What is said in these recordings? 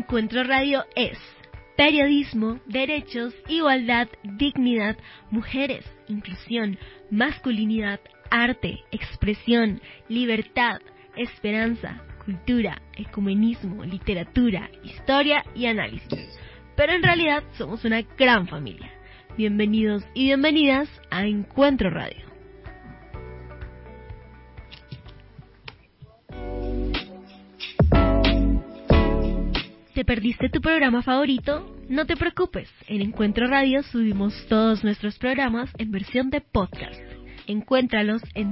Encuentro Radio es periodismo, derechos, igualdad, dignidad, mujeres, inclusión, masculinidad, arte, expresión, libertad, esperanza, cultura, ecumenismo, literatura, historia y análisis. Pero en realidad somos una gran familia. Bienvenidos y bienvenidas a Encuentro Radio. ¿Te perdiste tu programa favorito? No te preocupes, en Encuentro Radio subimos todos nuestros programas en versión de podcast. Encuéntralos en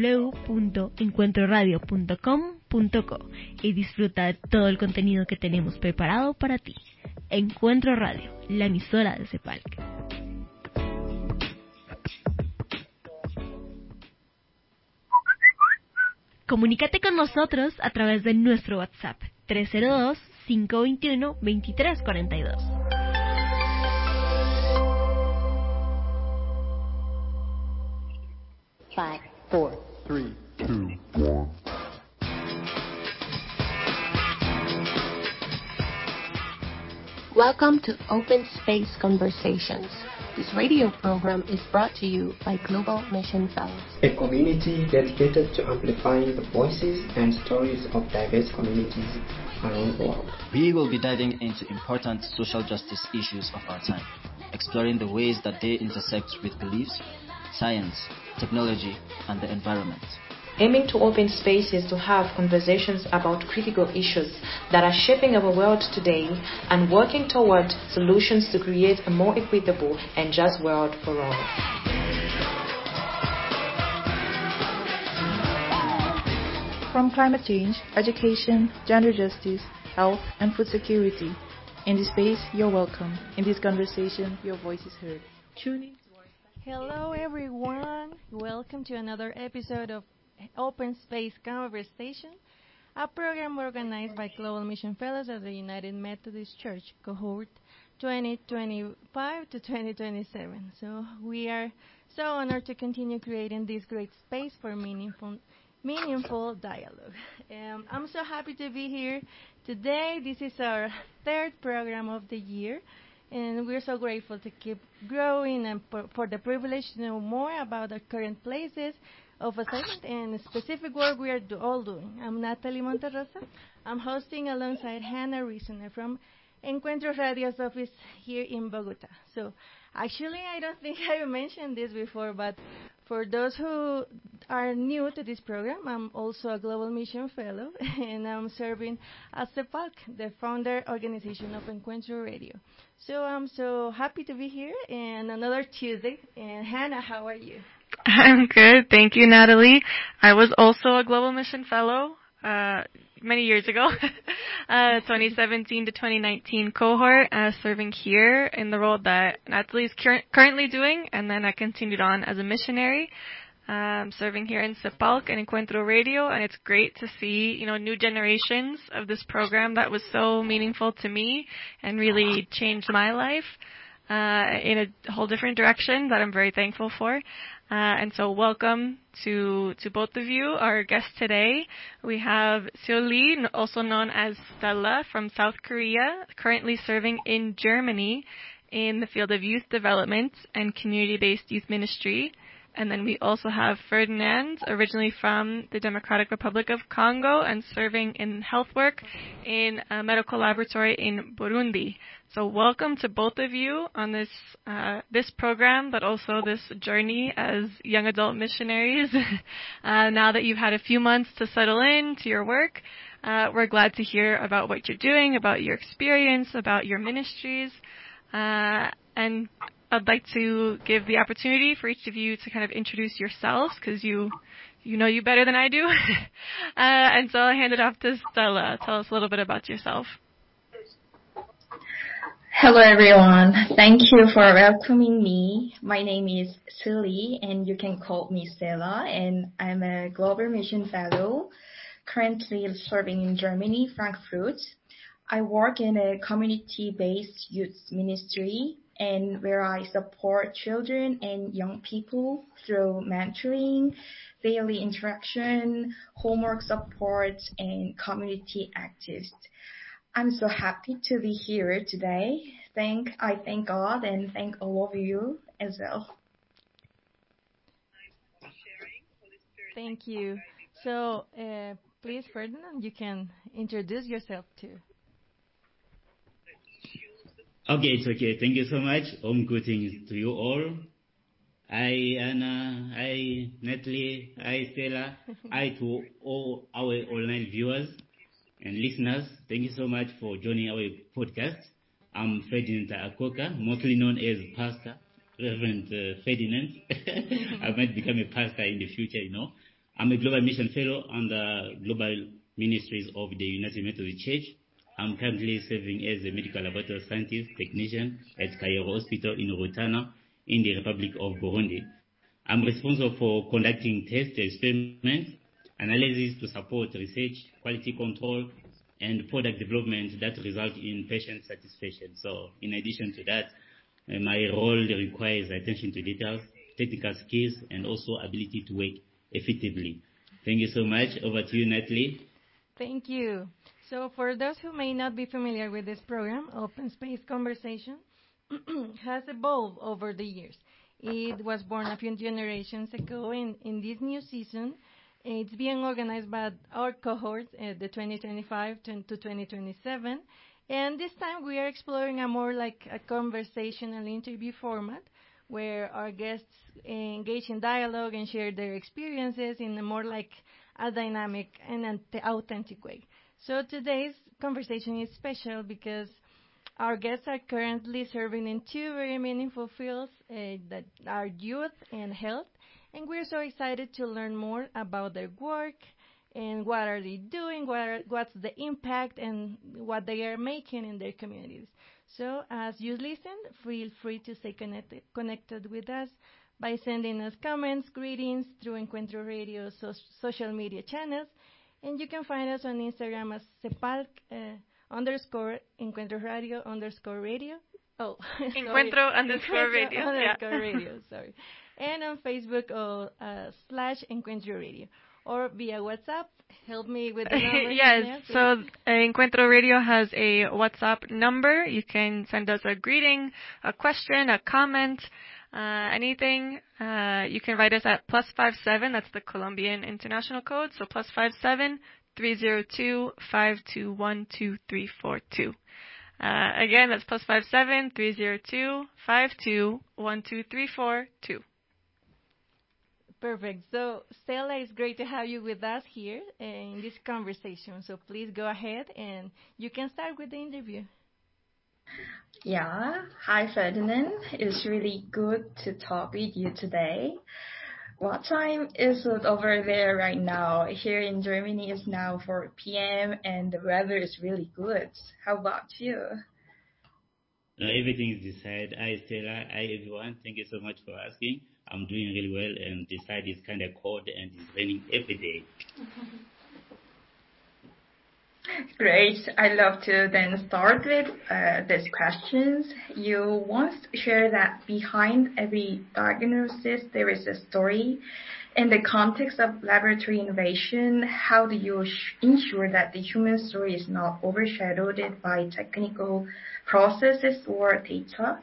www.encuentroradio.com.co y disfruta de todo el contenido que tenemos preparado para ti. Encuentro Radio, la emisora de CEPALC. Comunícate con nosotros a través de nuestro WhatsApp 302-521-2342. Five, four, three, two, one. Welcome to Open Space Conversations. This radio program is brought to you by Global Mission Fellows, a community dedicated to amplifying the voices and stories of diverse communities around the world. We will be diving into important social justice issues of our time, exploring the ways that they intersect with beliefs, science, technology, and the environment. Aiming to open spaces to have conversations about critical issues that are shaping our world today and working toward solutions to create a more equitable and just world for all. From climate change, education, gender justice, health, and food security. In this space, you're welcome. In this conversation, your voice is heard. Tune in. Hello, everyone. Welcome to another episode of Open Space Conversation, a program organized by Global Mission Fellows of the United Methodist Church, cohort 2025 to 2027. So we are so honored to continue creating this great space for meaningful dialogue. I'm so happy to be here today. This is our third program of the year, and we're so grateful to keep growing and for the privilege to know more about the current places of assignment and specific work we are all doing. I'm Natalie Monterrosa. I'm hosting alongside Hannah Reasoner from Encuentro Radio's office here in Bogota. So actually, I don't think I mentioned this before, but for those who are new to this program, I'm also a Global Mission Fellow, and I'm serving as CEPALC, the founder organization of Encuentro Radio. So I'm so happy to be here, and another Tuesday. And Hannah, how are you? I'm good. Thank you, Natalie. I was also a Global Mission Fellow many years ago, 2017 to 2019 cohort, serving here in the role that Natalie is currently doing, and then I continued on as a missionary, serving here in CEPALC and Encuentro Radio, and it's great to see, new generations of this program that was so meaningful to me and really changed my life in a whole different direction that I'm very thankful for. And so welcome to both of you. Our guests today, we have Seo Lee, also known as Stella, from South Korea, currently serving in Germany in the field of youth development and community-based youth ministry. And then we also have Ferdinand, originally from the Democratic Republic of Congo and serving in health work in a medical laboratory in Burundi. So welcome to both of you on this program, but also this journey as young adult missionaries. Now that you've had a few months to settle in to your work, we're glad to hear about what you're doing, about your experience, about your ministries, and I'd like to give the opportunity for each of you to kind of introduce yourselves, because you know you better than I do. And so I'll hand it off to Stella. Tell us a little bit about yourself. Hello, everyone. Thank you for welcoming me. My name is Suli, and you can call me Stella, and I'm a Global Mission Fellow, currently serving in Germany, Frankfurt. I work in a community-based youth ministry, and where I support children and young people through mentoring, daily interaction, homework support, and community activities. I'm so happy to be here today. I thank God and thank all of you as well. Thank you. So, please, Ferdinand, you can introduce yourself too. Okay, it's okay. Thank you so much. Greetings to you all. Hi, Anna. Hi, Natalie. Hi, Stella. Hi to all our online viewers and listeners. Thank you so much for joining our podcast. I'm Ferdinand Akoka, mostly known as Pastor, Reverend Ferdinand. I might become a pastor in the future, I'm a Global Mission Fellow under Global Ministries of the United Methodist Church. I'm currently serving as a medical laboratory scientist technician at Cairo Hospital in Rutana in the Republic of Burundi. I'm responsible for conducting test experiments, analysis to support research, quality control, and product development that result in patient satisfaction. So in addition to that, my role requires attention to details, technical skills, and also ability to work effectively. Thank you so much. Over to you, Natalie. Thank you. So for those who may not be familiar with this program, Open Space Conversation has evolved over the years. It was born a few generations ago, and in this new season, it's being organized by our cohorts at the 2025 to 2027. And this time we are exploring a more like a conversational interview format where our guests engage in dialogue and share their experiences in a more like a dynamic and authentic way. So today's conversation is special because our guests are currently serving in two very meaningful fields that are youth and health, and we're so excited to learn more about their work and what are they doing, what's the impact, and what they are making in their communities. So as you listen, feel free to stay connected with us by sending us comments, greetings through Encuentro Radio social media channels, and you can find us on Instagram as Cepalc _ Encuentro Radio _ radio. Oh, Encuentro _ radio. _ radio, sorry. And on Facebook / Encuentro Radio. Or via WhatsApp. Help me with the number. Yes, so Encuentro Radio has a WhatsApp number. You can send us a greeting, a question, a comment, anything. You can write us at +57. That's the Colombian international code. So +57 302 521 2342. Again, that's +57 302 521 2342. Perfect. So, Stella, it's great to have you with us here in this conversation. So please go ahead and you can start with the interview. Yeah. Hi, Ferdinand. It's really good to talk with you today. What time is it over there right now? Here in Germany it's now 4 p.m. and the weather is really good. How about you? Everything is decided. Hi, Stella. Hi, everyone. Thank you so much for asking. I'm doing really well, and the side is kind of cold and it's raining every day. Great. I'd love to then start with these questions. You once shared that behind every diagnosis there is a story. In the context of laboratory innovation, how do you ensure that the human story is not overshadowed by technical processes or data?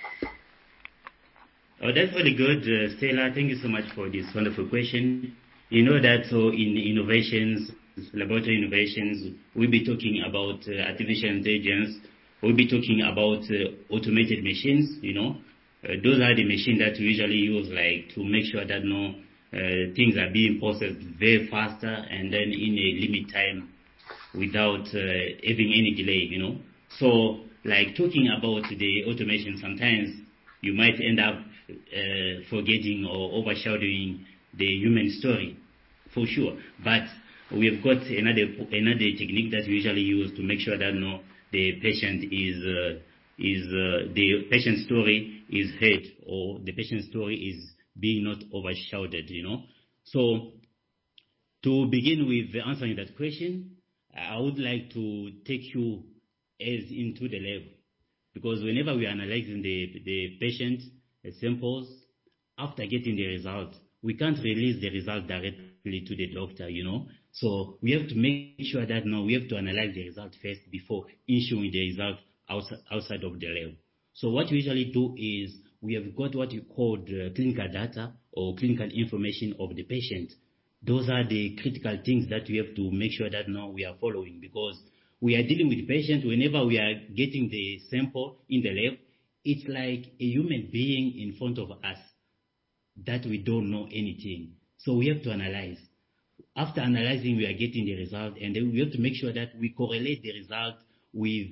Oh, that's really good, Stella. Thank you so much for this wonderful question. You know that in innovations, laboratory innovations, we'll be talking about artificial intelligence. We'll be talking about automated machines. Those are the machines that we usually use, like to make sure that things are being processed very faster and then in a limit time without having any delay. So, like talking about the automation, sometimes you might end up forgetting or overshadowing the human story, for sure. But we've got another technique that we usually use to make sure that the patient the patient story is heard, or the patient story is being not overshadowed. So to begin with answering that question, I would like to take you as into the lab, because whenever we are analyzing the patient samples, after getting the result, we can't release the result directly directly to the doctor, So we have to make sure that we have to analyze the result first before issuing the result outside of the lab. So what we usually do is we have got what you call the clinical data or clinical information of the patient. Those are the critical things that we have to make sure that now we are following, because we are dealing with patients. Whenever we are getting the sample in the lab, it's like a human being in front of us that we don't know anything. So we have to analyze. After analyzing, we are getting the result, and then we have to make sure that we correlate the result with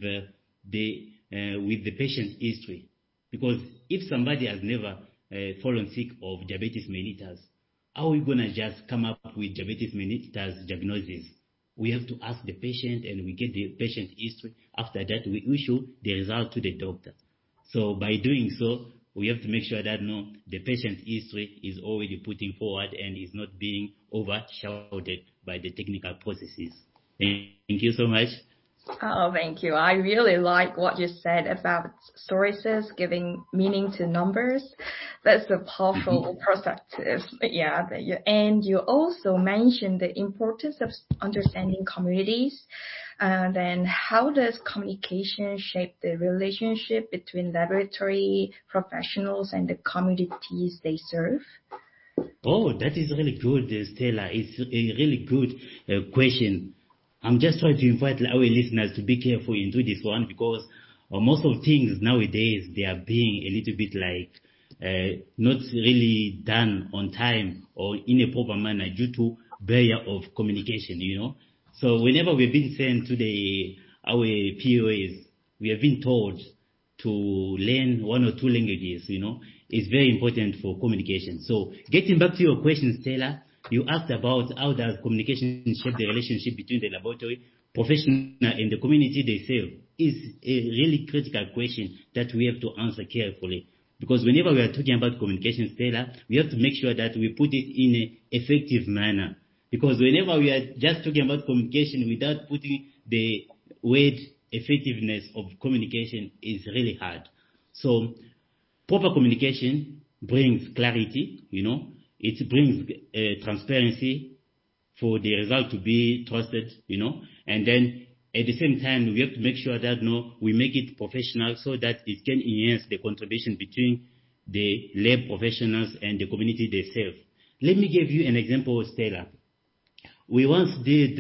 the patient's history. Because if somebody has never fallen sick of diabetes mellitus, how are we going to just come up with diabetes mellitus diagnosis? We have to ask the patient, and we get the patient history. After that, we issue the result to the doctor. So by doing so, we have to make sure that the patient history is already putting forward and is not being overshadowed by the technical processes. Thank you so much. Oh, thank you. I really like what you said about sources giving meaning to numbers. That's a powerful perspective. Yeah. And you also mentioned the importance of understanding communities. Then how does communication shape the relationship between laboratory professionals and the communities they serve? Oh, that is really good, Stella. It's a really good question. I'm just trying to invite our listeners to be careful into this one, because most of things nowadays, they are being a little bit like not really done on time or in a proper manner due to barrier of communication, So whenever we've been sent to our POAs, we have been told to learn one or two languages, It's very important for communication. So getting back to your question, Stella, you asked about how does communication shape the relationship between the laboratory professional and the community they serve. Is a really critical question that we have to answer carefully. Because whenever we are talking about communication, Stella, we have to make sure that we put it in an effective manner. Because whenever we are just talking about communication without putting the word effectiveness of communication is really hard. So proper communication brings clarity, It brings transparency for the result to be trusted, And then at the same time, we have to make sure that we make it professional so that it can enhance the contribution between the lab professionals and the community they serve. Let me give you an example, Stella. We once did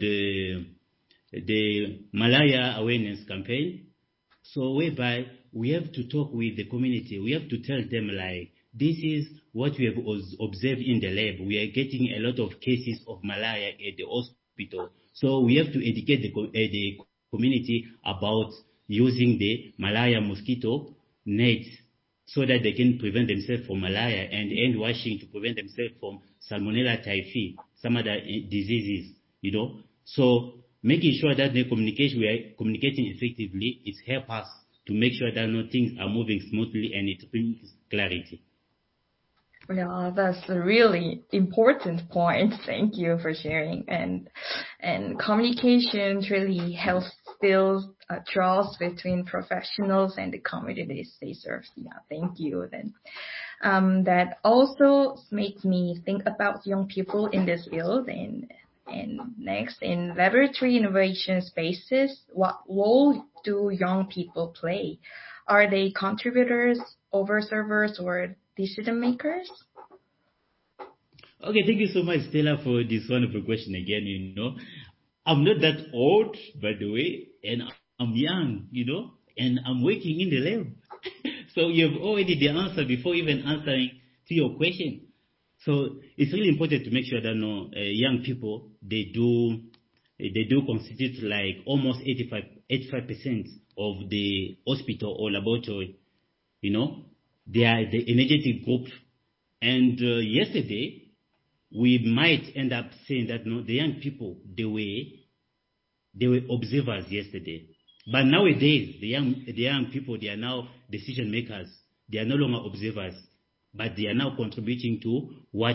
the malaria awareness campaign, so whereby we have to talk with the community. We have to tell them this is what we have observed in the lab. We are getting a lot of cases of malaria at the hospital. So we have to educate the community about using the malaria mosquito nets so that they can prevent themselves from malaria, and hand washing to prevent themselves from salmonella typhi, some other diseases, So making sure that we are communicating effectively, it helps us to make sure that things are moving smoothly and it brings clarity. Yeah, that's a really important point. Thank you for sharing. And communication really helps build trust between professionals and the communities they serve. Yeah, thank you. Then that also makes me think about young people in this field. And next, in laboratory innovation spaces, what role do young people play? Are they contributors, observers, or decision makers? Okay, thank you so much, Stella, for this wonderful question again. I'm not that old, by the way, and I'm young, and I'm working in the lab. So you have already the answer before even answering to your question. So it's really important to make sure that young people, they do constitute almost 85% of the hospital or laboratory. They are the energetic group. And yesterday, we might end up saying that the young people, they were observers yesterday. But nowadays, the young people, they are now decision makers. They are no longer observers, but they are now contributing to what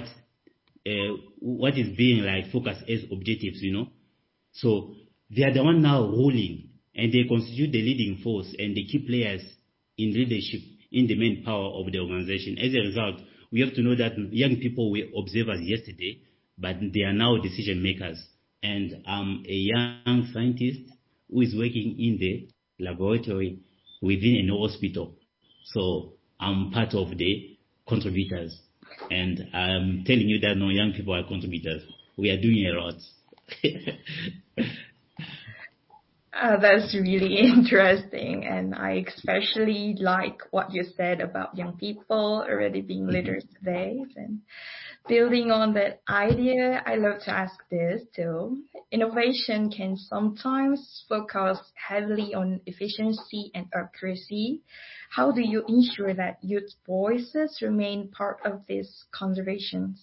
is being focused as objectives, So they are the one now ruling, and they constitute the leading force and the key players in leadership in the main power of the organization. As a result, we have to know that young people were observers yesterday, but they are now decision makers. And I'm a young scientist who is working in the laboratory within an hospital. So I'm part of the contributors. And I'm telling you that no young people are contributors. We are doing a lot. That's really interesting, and I especially like what you said about young people already being leaders today. And building on that idea, I love to ask this too. Innovation can sometimes focus heavily on efficiency and accuracy. How do you ensure that youth voices remain part of these conversations?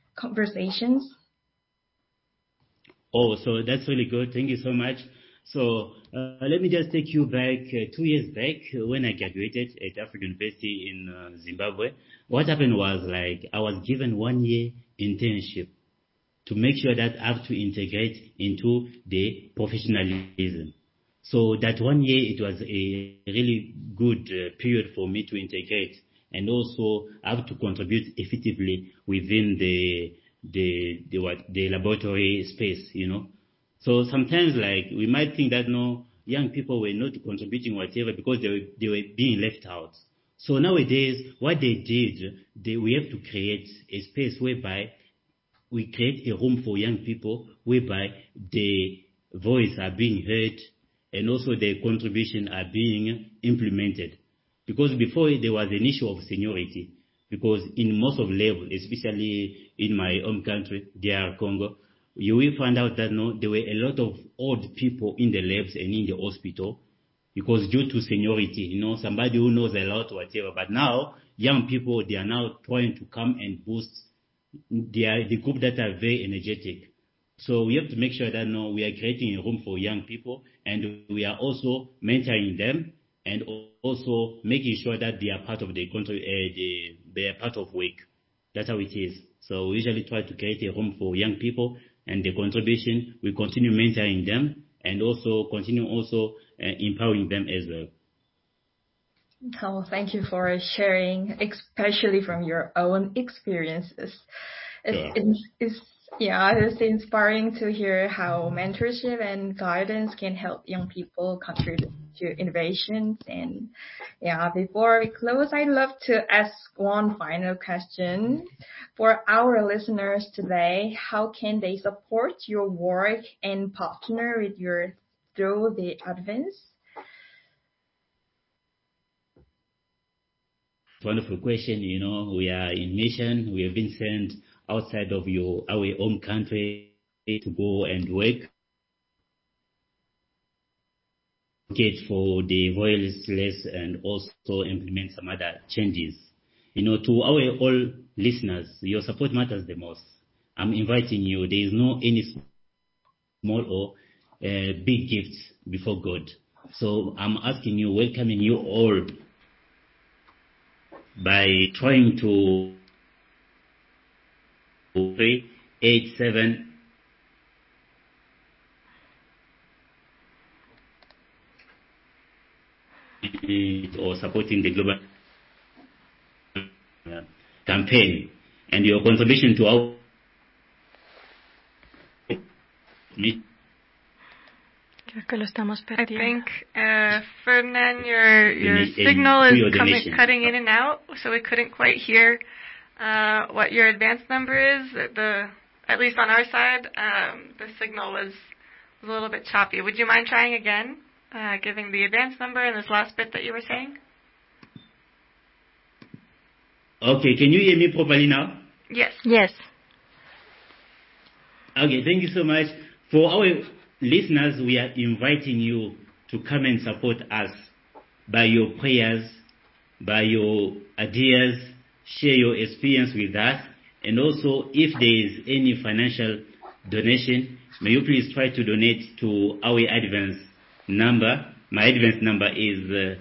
Oh, so that's really good. Thank you so much. So let me just take you back 2 years back when I graduated at African University in Zimbabwe. What happened was like I was given 1 year internship to make sure that I have to integrate into the professionalism. So that 1 year, it was a really good period for me to integrate and also have to contribute effectively within the laboratory space, you know. So sometimes, like, we might think that no, young people were not contributing whatever because they were being left out. So nowadays, what they did, we have to create a space whereby we create a room for young people, whereby the voice are being heard and also their contribution are being implemented. Because before there was an issue of seniority, because in most of labs, especially in my home country, DR Congo, you will find out that no, there were a lot of old people in the labs and in the hospital because due to seniority, you know, somebody who knows a lot, whatever. But now, young people, they are now trying to come and boost the group that are very energetic. So we have to make sure that no, we are creating a room for young people and we are also mentoring them and also making sure that they are part of the country, they are part of work. That's how it is. So we usually try to create a room for young people and the contribution, we continue mentoring them and also continue also empowering them as well. Oh, thank you for sharing, especially from your own experiences. It's inspiring to hear how mentorship and guidance can help young people contribute to innovations. And before we close, I'd love to ask one final question. For our listeners today, how can they support your work and partner with you through the advance? Wonderful question. You know, we are in mission. We have been sent outside of our home country to go and work for the voiceless and also implement some other changes. You know, to our all listeners, your support matters the most. I'm inviting you. There is no any small or big gifts before God. So I'm asking you, welcoming you all by trying to 387 or supporting the global campaign and your contribution to our I think, Ferdinand, your signal is cutting in and out, so we couldn't quite hear what your advance number is. At least on our side, the signal was a little bit choppy. Would you mind trying again, giving the advance number and this last bit that you were saying? Okay, can you hear me properly now? Yes. Okay, thank you so much. For our listeners, we are inviting you to come and support us by your prayers, by your ideas, share your experience with us, and also if there is any financial donation, may you please try to donate to our advance number. My advance number is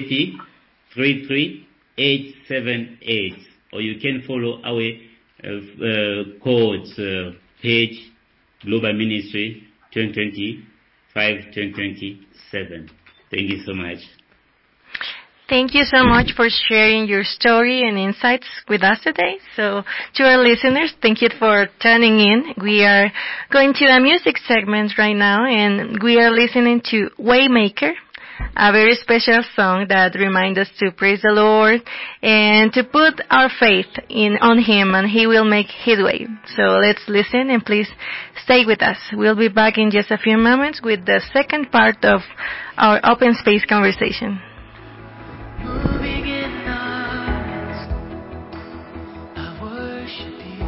33878, or you can follow our codes page, Global Ministry 2025-2027. Thank you so much. Thank you so much for sharing your story and insights with us today. So, to our listeners, thank you for tuning in. We are going to a music segment right now, and we are listening to Waymaker, a very special song that reminds us to praise the Lord and to put our faith on Him, and He will make headway. So let's listen, and please stay with us. We'll be back in just a few moments with the second part of our open space conversation. Moving in our midst, I worship you.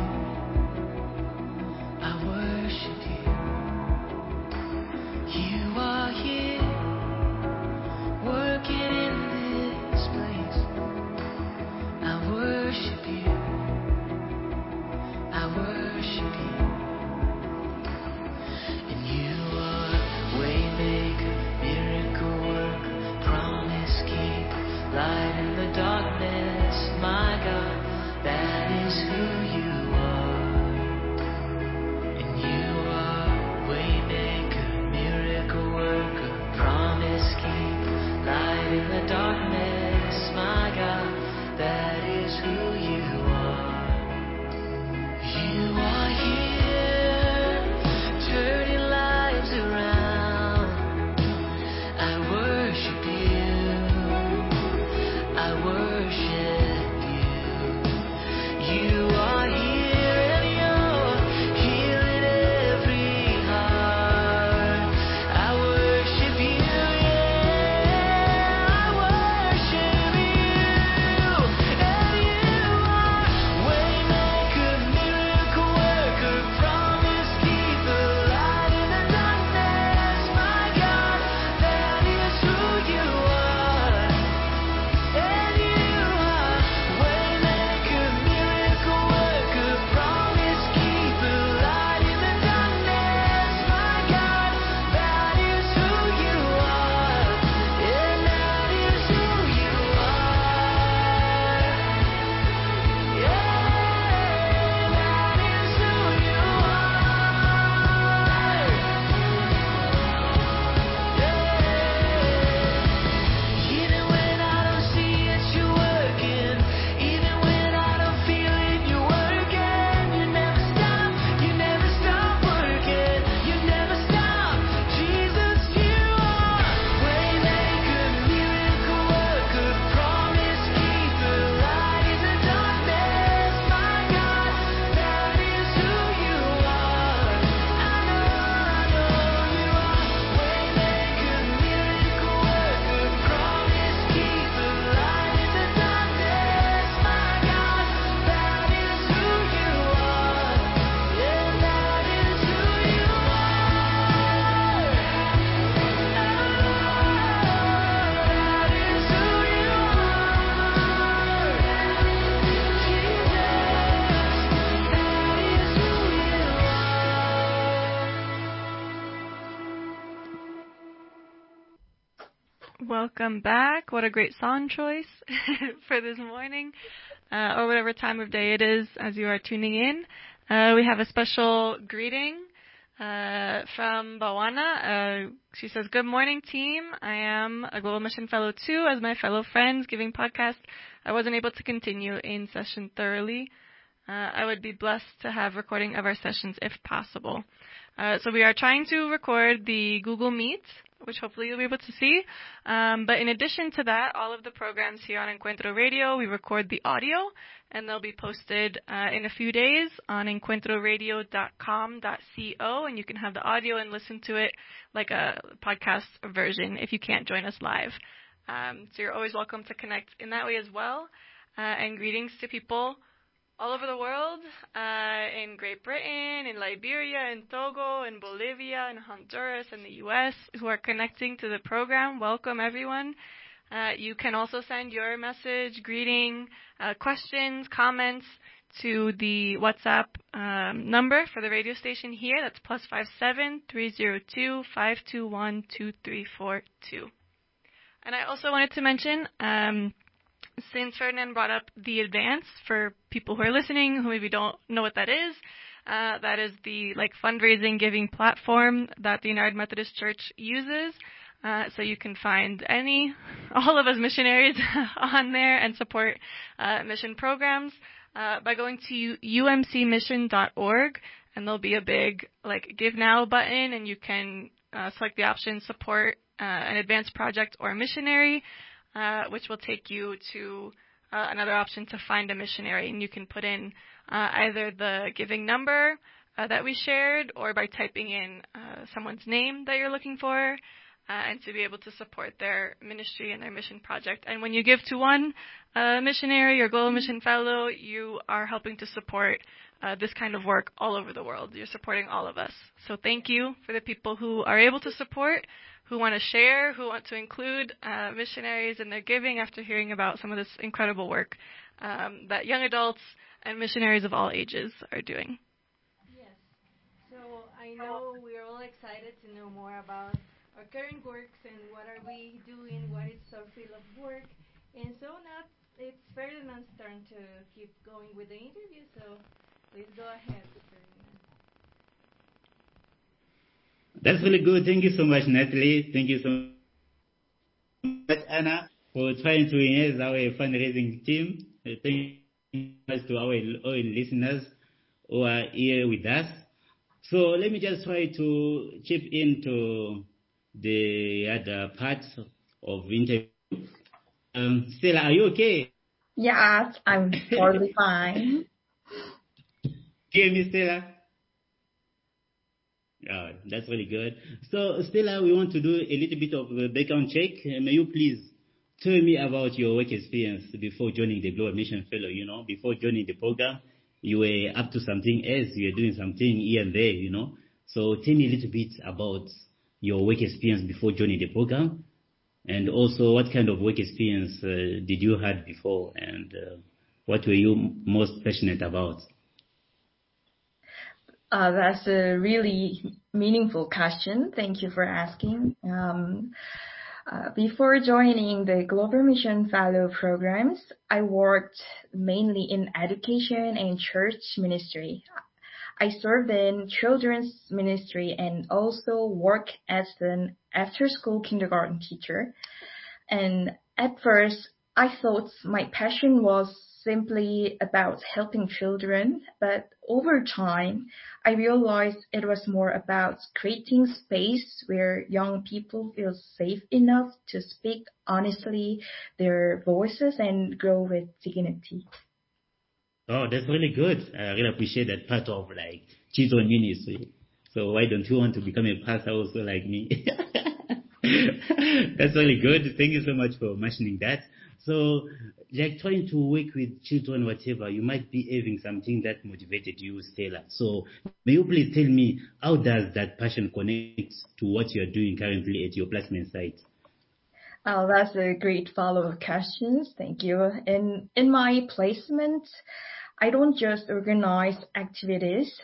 I worship you. You are here, working in this place. I worship you. I worship you. And you are waymaker, miracle worker, promise keeper. Light in the darkness, my God, that is who you are. And you are waymaker, miracle worker, promise keeper. Light in the darkness, my God, that is who you are. You are here, turning lives around. I worship you. I worship you. You are here and you're healing every heart. I worship you, yeah. I worship you. And you are waymaker, miracle worker, promise keeper, light in the darkness. My God, that is who you are. And you are waymaker, miracle worker, promise keeper, light in the darkness. My God, that is who you are, and that is who you are. Yeah, that is who you are. Even when I don't see it, you're working. Even when I don't feel it, you're working. You never stop working. You never stop. Jesus, you are waymaker, miracle worker, promise keeper, light in the darkness. My God, that is who you are. I know you are waymaker, miracle worker, promise keeper, light in the darkness. My God, that is who you are. Yeah, that is who you are. That is who you are. Jesus, that is who you are. Welcome back. What a great song choice for this morning, or whatever time of day it is as you are tuning in. We have a special greeting from Bawana. She says, "Good morning, team. I am a Global Mission Fellow too. As my fellow friends giving podcast, I wasn't able to continue in session thoroughly. I would be blessed to have recording of our sessions if possible." So we are trying to record the Google Meet, which hopefully you'll be able to see. But in addition to that, all of the programs here on Encuentro Radio, we record the audio, and they'll be posted in a few days on encuentroradio.com.co, and you can have the audio and listen to it like a podcast version if you can't join us live. So you're always welcome to connect in that way as well. And greetings to people all over the world, in Great Britain, in Liberia, in Togo, in Bolivia, in Honduras, and the U.S. who are connecting to the program. Welcome, everyone. You can also send your message, greeting, questions, comments to the WhatsApp number for the radio station here. That's +57 302 521 2342. And I also wanted to mention, since Ferdinand brought up the advance for people who are listening who maybe don't know what that is the fundraising giving platform that the United Methodist Church uses. So you can find all of us missionaries on there and support mission programs by going to umcmission.org, and there'll be a big Give Now button, and you can select the option Support an Advanced Project or a Missionary, which will take you to another option to find a missionary, and you can put in either the giving number that we shared, or by typing in someone's name that you're looking for, and to be able to support their ministry and their mission project. And when you give to one missionary or Global Mission Fellow, you are helping to support this kind of work all over the world. You're supporting all of us. So thank you for the people who are able to support, who want to share, who want to include missionaries in their giving after hearing about some of this incredible work that young adults and missionaries of all ages are doing. Yes. So I know we're all excited to know more about our current works and what are we doing, what is our field of work. And so now it's Ferdinand's turn to keep going with the interview. So please go ahead, Ferdinand. That's really good. Thank you so much, Natalie. Thank you so much, Anna, for trying to enhance our fundraising team. Thank you much to our listeners who are here with us. So let me just try to chip into the other parts of the interview. Stella, are you okay? Yes, I'm totally fine. Hear me, Stella? That's really good. So, Stella, we want to do a little bit of a background check. May you please tell me about your work experience before joining the Global Mission Fellow? Before joining the program, you were up to something else. You were doing something here and there, So tell me a little bit about your work experience before joining the program, and also what kind of work experience did you had before, and what were you most passionate about? That's a really meaningful question. Thank you for asking. Before joining the Global Mission Fellow programs, I worked mainly in education and church ministry. I served in children's ministry and also worked as an after-school kindergarten teacher. And at first, I thought my passion was simply about helping children, but over time, I realized it was more about creating space where young people feel safe enough to speak honestly their voices and grow with dignity. Oh, that's really good. I really appreciate that part of children ministry. So why don't you want to become a pastor also like me? That's really good. Thank you so much for mentioning that. So, trying to work with children, whatever, you might be having something that motivated you, Stella. So, may you please tell me, how does that passion connect to what you are doing currently at your placement site? Oh, that's a great follow-up question. Thank you. In my placement, I don't just organize activities,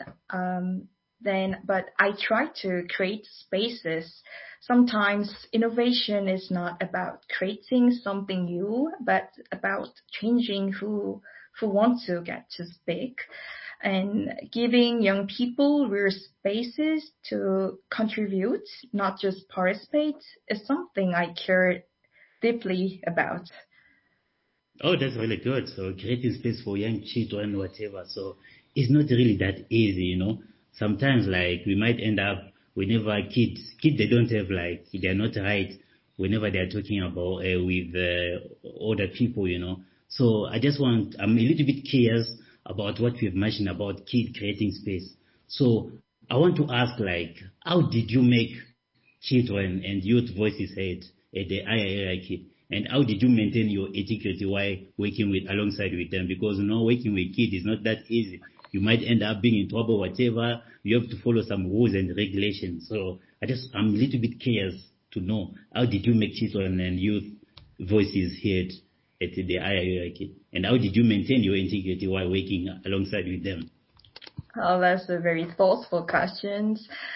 but I try to create spaces. Sometimes innovation is not about creating something new, but about changing who want to get to speak, and giving young people real spaces to contribute, not just participate, is something I care deeply about. Oh, that's really good. So creating space for young children, whatever. So it's not really that easy, Sometimes we might end up whenever kids, they don't have they're not right whenever they're talking about with other people, So I'm a little bit curious about what we've mentioned about kids creating space. So I want to ask how did you make children and youth voices heard at the IIRI? And how did you maintain your integrity while working alongside with them? Because working with kids is not that easy. You might end up being in trouble, whatever. You have to follow some rules and regulations. So I'm a little bit curious to know, how did you make children and youth voices heard at the IIRI? And how did you maintain your integrity while working alongside with them? Oh, that's a very thoughtful question.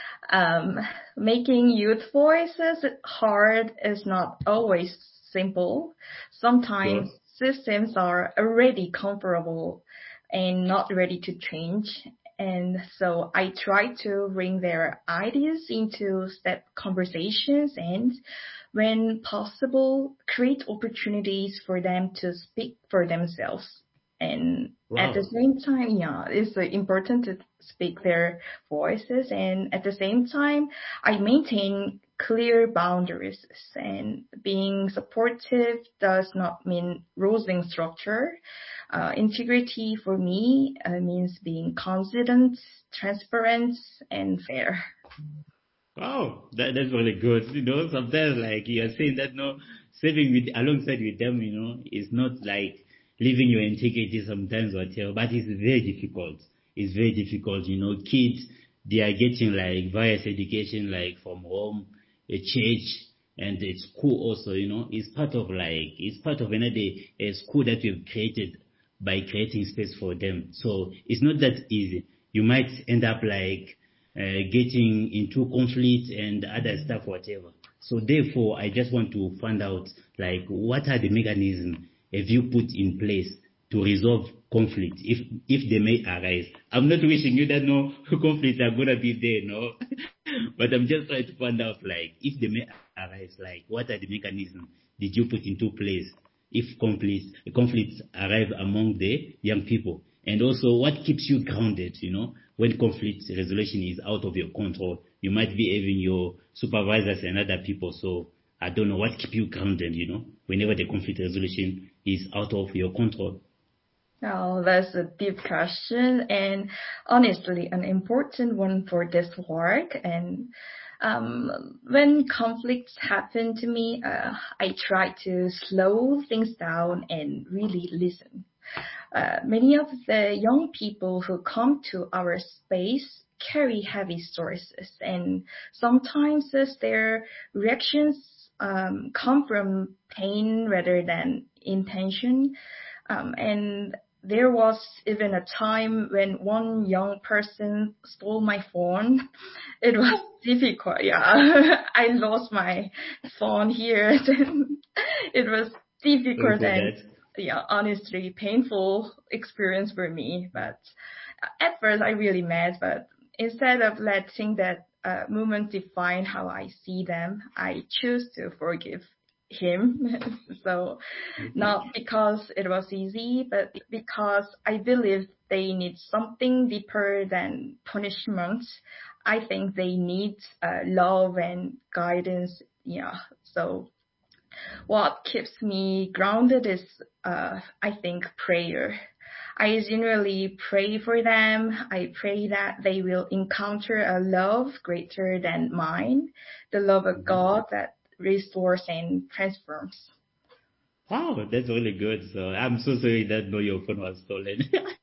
Making youth voices heard is not always simple. Sometimes systems are already comfortable and not ready to change. And so I try to bring their ideas into step conversations and, when possible, create opportunities for them to speak for themselves. And at the same time, it's important to speak their voices. And at the same time, I maintain clear boundaries. And being supportive does not mean losing structure. Integrity for me means being confident, transparent, and fair. Wow, that's really good. Sometimes like you are saying that saving alongside with them, is not like leaving your integrity sometimes whatever, but it's very difficult. It's very difficult. Kids, they are getting like various education like from home, a church, and at school also, it's part of another school that we've created by creating space for them. So it's not that easy. You might end up like getting into conflict and other stuff, whatever. So therefore, I just want to find out like what are the mechanisms have you put in place to resolve conflict if they may arise. I'm not wishing you that no conflicts are gonna be there, no. But I'm just trying to find out like if they may arise, like what are the mechanisms did you put into place if conflicts arrive among the young people? And also what keeps you grounded, when conflict resolution is out of your control. You might be having your supervisors and other people, so I don't know what keeps you grounded, whenever the conflict resolution is out of your control. Oh, that's a deep question, and honestly, an important one for this work. And when conflicts happen to me, I try to slow things down and really listen. Many of the young people who come to our space carry heavy stories, and sometimes their reactions come from pain rather than intention. And there was even a time when one young person stole my phone. It was difficult, I lost my phone here. It was difficult and honestly painful experience for me. But at first I really mad, but instead of letting that moment define how I see them, I choose to forgive him. So not because it was easy, but because I believe they need something deeper than punishment. I think they need love and guidance. So what keeps me grounded is, I think, prayer. I generally pray for them. I pray that they will encounter a love greater than mine, the love of God that restores and transforms. Wow, that's really good. So I'm so sorry that your phone was stolen.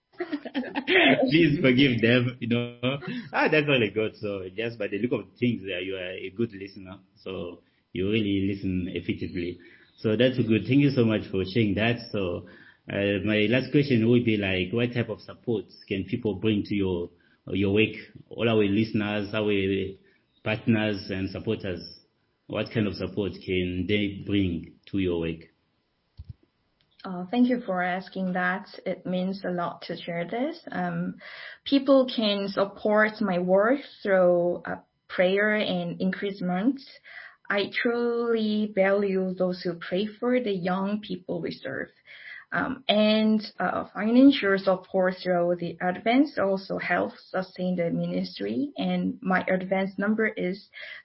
Please forgive them, That's really good. So just by the look of things, you are a good listener. So you really listen effectively. So that's good. Thank you so much for sharing that. So my last question would be like, what type of supports can people bring to your work? All our listeners, our partners and supporters, what kind of support can they bring to your work? Thank you for asking that. It means a lot to share this. People can support my work through prayer and encouragement. I truly value those who pray for the young people we serve. And financial support through the advance also helps sustain the ministry. And my advance number is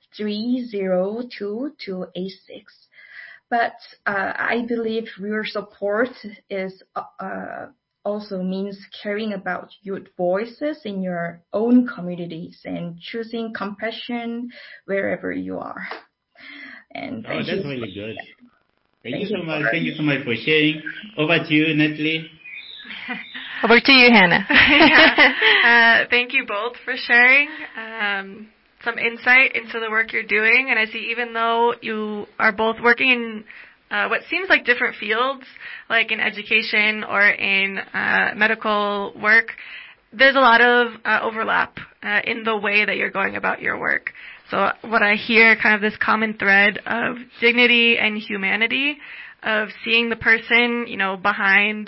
302286. But I believe real support is also means caring about youth voices in your own communities and choosing compassion wherever you are. And that's really good. Thank you so much. Thank you so much for sharing. Over to you, Natalie. Over to you, Hannah. Thank you both for sharing some insight into the work you're doing. And I see even though you are both working in what seems like different fields, like in education or in medical work, there's a lot of overlap in the way that you're going about your work. So what I hear, kind of this common thread of dignity and humanity, of seeing the person, behind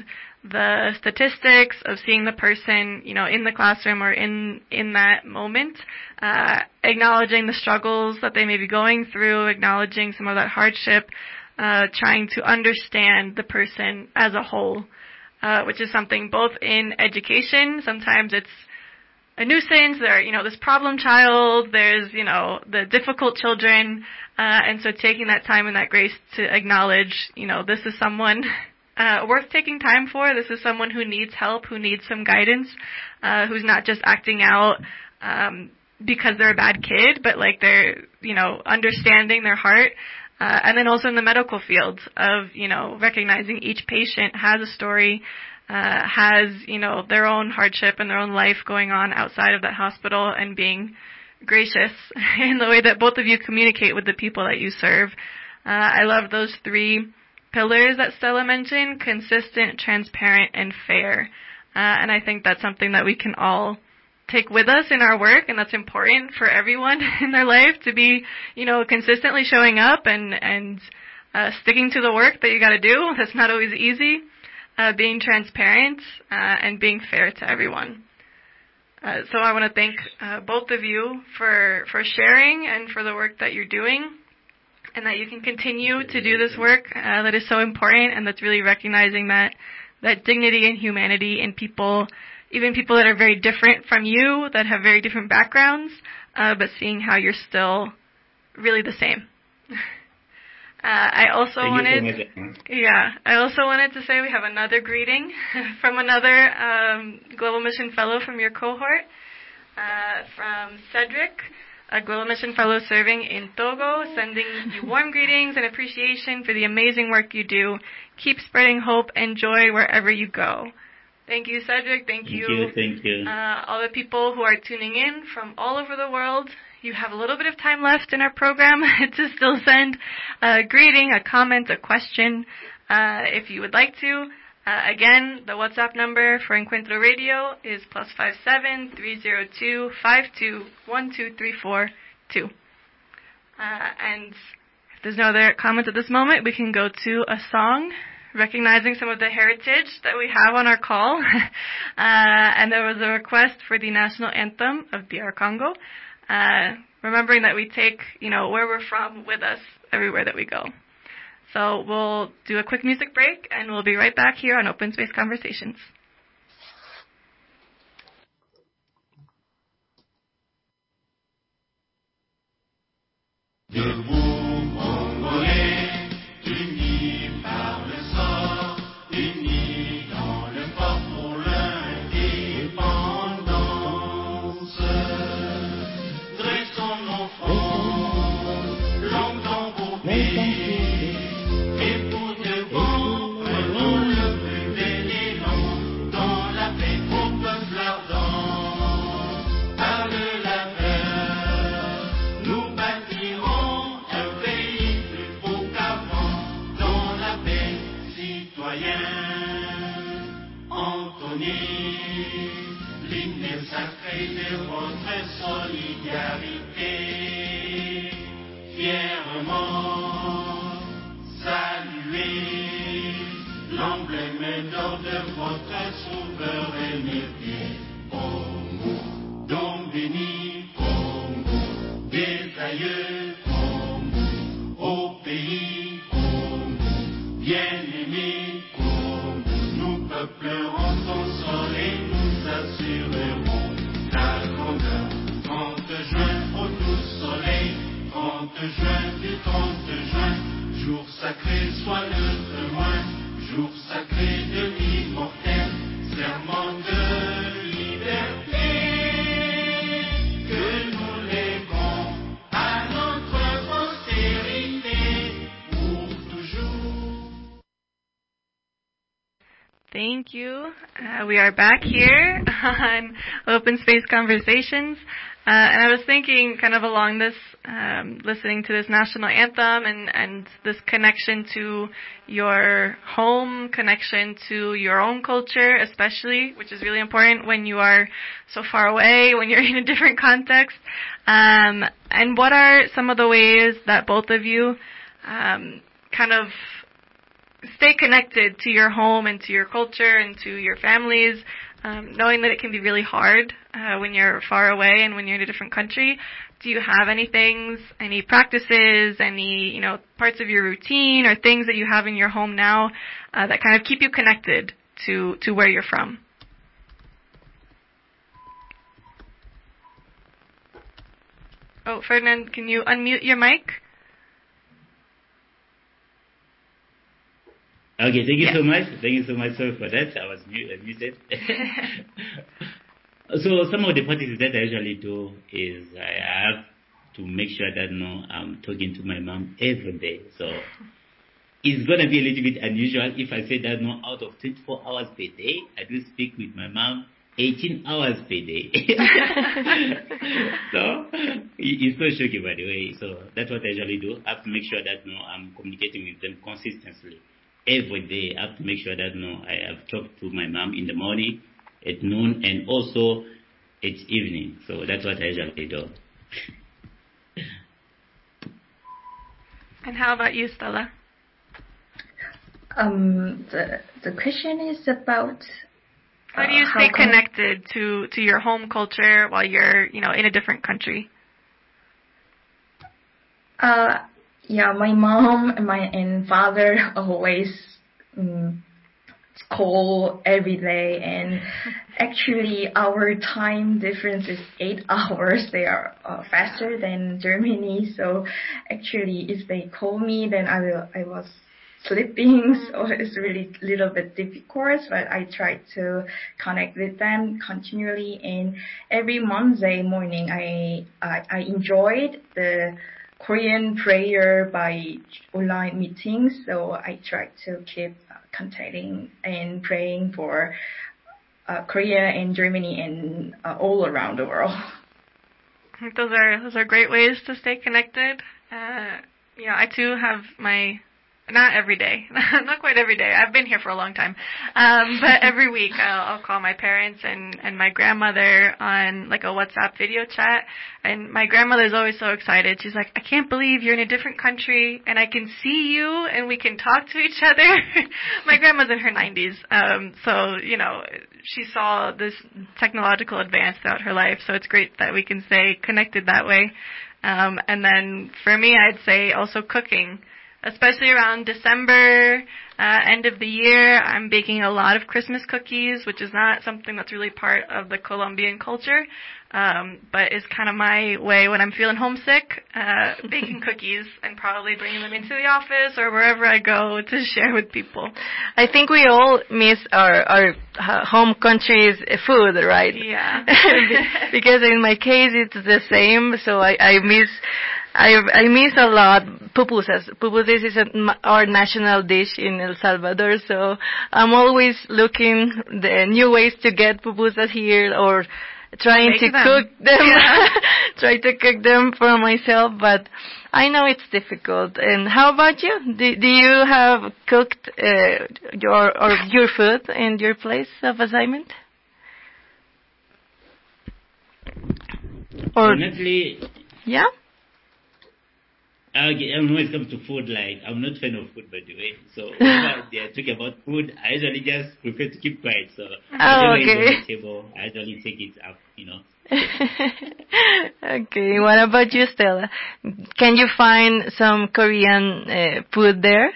the statistics, of seeing the person, in the classroom or in that moment, acknowledging the struggles that they may be going through, acknowledging some of that hardship, trying to understand the person as a whole, which is something both in education. Sometimes it's a nuisance, this problem child, there's, the difficult children, and so taking that time and that grace to acknowledge, this is someone worth taking time for. This is someone who needs help, who needs some guidance, who's not just acting out because they're a bad kid, but like they're, understanding their heart. And then also in the medical field of, recognizing each patient has a story, has, their own hardship and their own life going on outside of that hospital, and being gracious in the way that both of you communicate with the people that you serve. I love those 3 pillars that Stella mentioned: consistent, transparent, and fair. And I think that's something that we can all take with us in our work, and that's important for everyone in their life to be, consistently showing up and sticking to the work that you got to do. That's not always easy. Being transparent and being fair to everyone. So I want to thank both of you for sharing and for the work that you're doing, and that you can continue to do this work that is so important, and that's really recognizing that dignity and humanity in people, even people that are very different from you, that have very different backgrounds, but seeing how you're still really the same. I also wanted to say we have another greeting from another Global Mission Fellow from your cohort, from Cedric, a Global Mission Fellow serving in Togo, sending you warm greetings and appreciation for the amazing work you do. Keep spreading hope and joy wherever you go. Thank you, Cedric. Thank you. Thank you. All the people who are tuning in from all over the world. You have a little bit of time left in our program to still send a greeting, a comment, a question, if you would like to. Again, the WhatsApp number for Encuentro Radio is +57 302 52 and if there's no other comments at this moment, we can go to a song recognizing some of the heritage that we have on our call. And there was a request for the national anthem of DR Congo, remembering that we take, where we're from with us everywhere that we go. So we'll do a quick music break, and we'll be right back here on Open Space Conversations. Debout, Congolais, unis par le sort, unis dans le fort pour l'indépendance. Dressons nos fronts, longtemps pour paix, et pour de bon, prenons le plus bel élan, dans la paix au peuple ardent. Par de la peur, nous bâtirons un pays plus beau qu'avant, dans la paix citoyenne. Entonner l'hymne sacré de votre solidarité, fièrement saluer l'emblème d'or de votre souveraineté. Congo, don béni, Congo, des aïeux, Congo, au pays, Congo, bien-aimé, Congo, nous peuplerons ton sol et nous assurerons la grandeur. 30 juin, au doux soleil, 30 juin du 30 juin, jour sacré soit le témoin, jour sacré de l'immortel, serment de liberté, que nous léguons à notre postérité pour toujours. Thank you. We are back here on Open Space Conversations. And I was thinking kind of along this, listening to this national anthem and this connection to your home, connection to your own culture especially, which is really important when you are so far away, when you're in a different context. And what are some of the ways that both of you kind of stay connected to your home and to your culture and to your families, knowing that it can be really hard when you're far away and when you're in a different country. Do you have any things, any practices, any, parts of your routine or things that you have in your home now that kind of keep you connected to where you're from? Oh, Ferdinand, can you unmute your mic? Okay, thank you so much. Thank you so much. Sorry for that. I was muted. So some of the practices that I usually do is I have to make sure that I'm talking to my mom every day. So it's going to be a little bit unusual if I say that out of 24 hours per day, I do speak with my mom 18 hours per day. So it's not shocking, by the way. So that's what I usually do. I have to make sure that I'm communicating with them consistently. Every day, I have to make sure that I have talked to my mom in the morning, at noon, and also at evening. So that's what I usually do. And how about you, Stella? The question is about how do you stay connected to your home culture while you're in a different country? Yeah, my mom and father always call every day, and actually our time difference is 8 hours. They are faster than Germany, so actually if they call me, then I was sleeping, so it's really a little bit difficult, but I try to connect with them continually. And every Monday morning I enjoyed the Korean prayer by online meetings, so I try to keep contacting and praying for Korea and Germany and all around the world. I think those are great ways to stay connected. I too have my, not every day, not quite every day. I've been here for a long time. But every week I'll call my parents and my grandmother on like a WhatsApp video chat. And my grandmother's always so excited. She's like, I can't believe you're in a different country and I can see you and we can talk to each other. My grandma's in her 90s. So, she saw this technological advance throughout her life. So it's great that we can stay connected that way. And then for me, I'd say also cooking. Especially around December, end of the year, I'm baking a lot of Christmas cookies, which is not something that's really part of the Colombian culture, but is kind of my way when I'm feeling homesick, baking cookies and probably bringing them into the office or wherever I go to share with people. I think we all miss our home country's food, right? Yeah. Because in my case, it's the same, so I miss a lot pupusas. Pupusas is our national dish in El Salvador, so I'm always looking the new ways to get pupusas here or trying to cook them. Yeah. Try to cook them for myself, but I know it's difficult. And how about you? Do you have cooked your food in your place of assignment? Or Honestly, yeah. When it comes to food, I'm not a fan of food, by the way. So whenever they are talking about food, I usually just prefer to keep quiet. So whatever is on the table, I usually take it up, Okay, what about you, Stella? Can you find some Korean food there?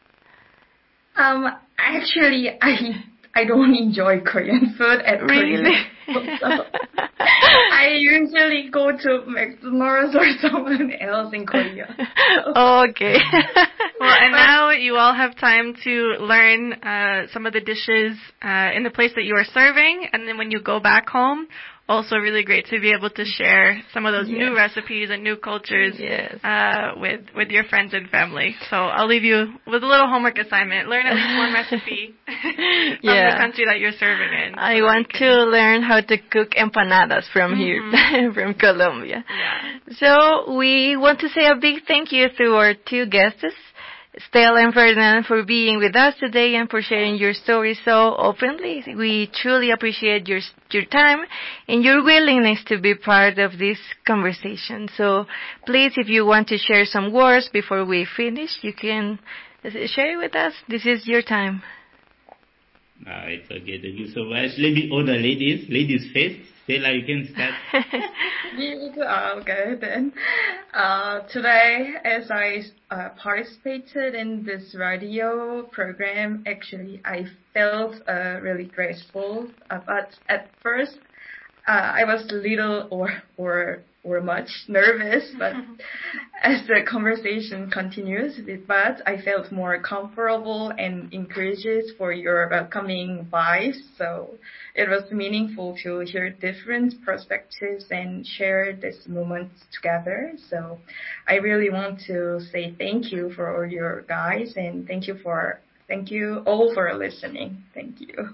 Actually, I don't enjoy Korean food at really? So I usually go to McDonald's or someone else in Korea. Okay. Well, and now you all have time to learn some of the dishes in the place that you are serving, and then when you go back home, also really great to be able to share some of those new recipes and new cultures with your friends and family. So I'll leave you with a little homework assignment. Learn at least one recipe from the country that you're serving in. I want to learn how to cook empanadas from here, from Colombia. Yeah. So we want to say a big thank you to our two guests, Stella and Ferdinand, for being with us today and for sharing your story so openly. We truly appreciate your time and your willingness to be part of this conversation. So please, if you want to share some words before we finish, you can share it with us. This is your time. It's okay. Thank you so much. Let me order ladies. Ladies first. Stella, you can start. Okay, then. Today, as I participated in this radio program, actually, I felt really grateful. But at first, I was a little or much nervous, but as the conversation continues, but I felt more comfortable and encouraged for your welcoming vibes. So it was meaningful to hear different perspectives and share this moment together. So I really want to say thank you for all your guys, and thank you all for listening. Thank you.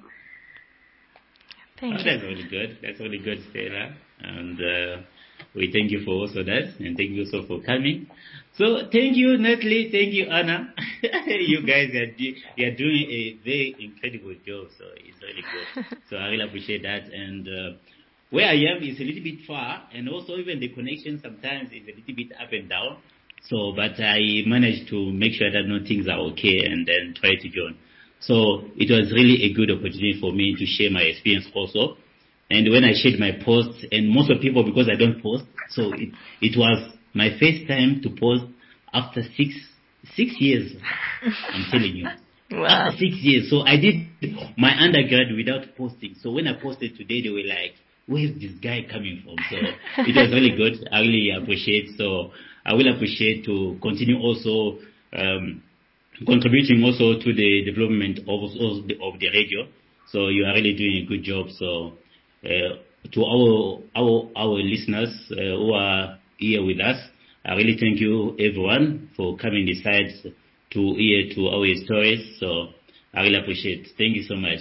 That's really good. That's really good, Stella. And we thank you for also that, and thank you also for coming. So thank you, Natalie. Thank you, Anna. You guys are doing a very incredible job. So it's really good. So I really appreciate that. And where I am is a little bit far, and also even the connection sometimes is a little bit up and down. So, but I managed to make sure that things are okay, and then try to join. So it was really a good opportunity for me to share my experience also. And when I shared my posts, and most of people, because I don't post, so it was my first time to post after six years. I'm telling you. Wow. After 6 years. So I did my undergrad without posting. So when I posted today, they were like, where's this guy coming from? So it was really good. I really appreciate. So I will appreciate to continue also contributing also to the development of the radio. So you are really doing a good job. So to our listeners who are here with us, I really thank you everyone for coming aside to hear to our stories. So I really appreciate it. Thank you so much.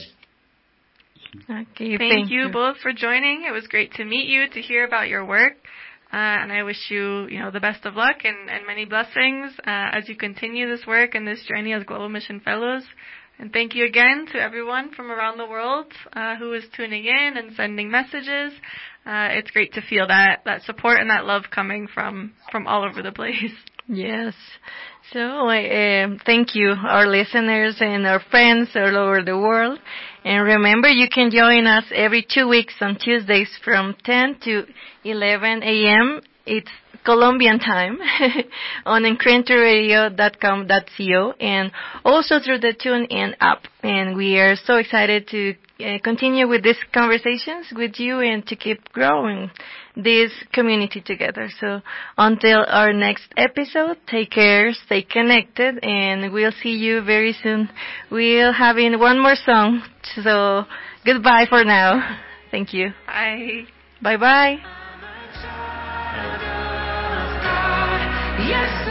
Okay, thank you both for joining. It was great to meet you, to hear about your work. And I wish you, the best of luck and many blessings as you continue this work and this journey as Global Mission Fellows. And thank you again to everyone from around the world who is tuning in and sending messages. It's great to feel that support and that love coming from all over the place. Yes. So thank you, our listeners and our friends all over the world. And remember, you can join us every 2 weeks on Tuesdays from 10 to 11 a.m. It's Colombian time on encounteradio.com.co and also through the TuneIn app. And we are so excited to continue with these conversations with you and to keep growing this community together. So until our next episode, take care, stay connected, and we'll see you very soon. We'll have in one more song. So goodbye for now. Thank you. Bye. Bye-bye. Yes.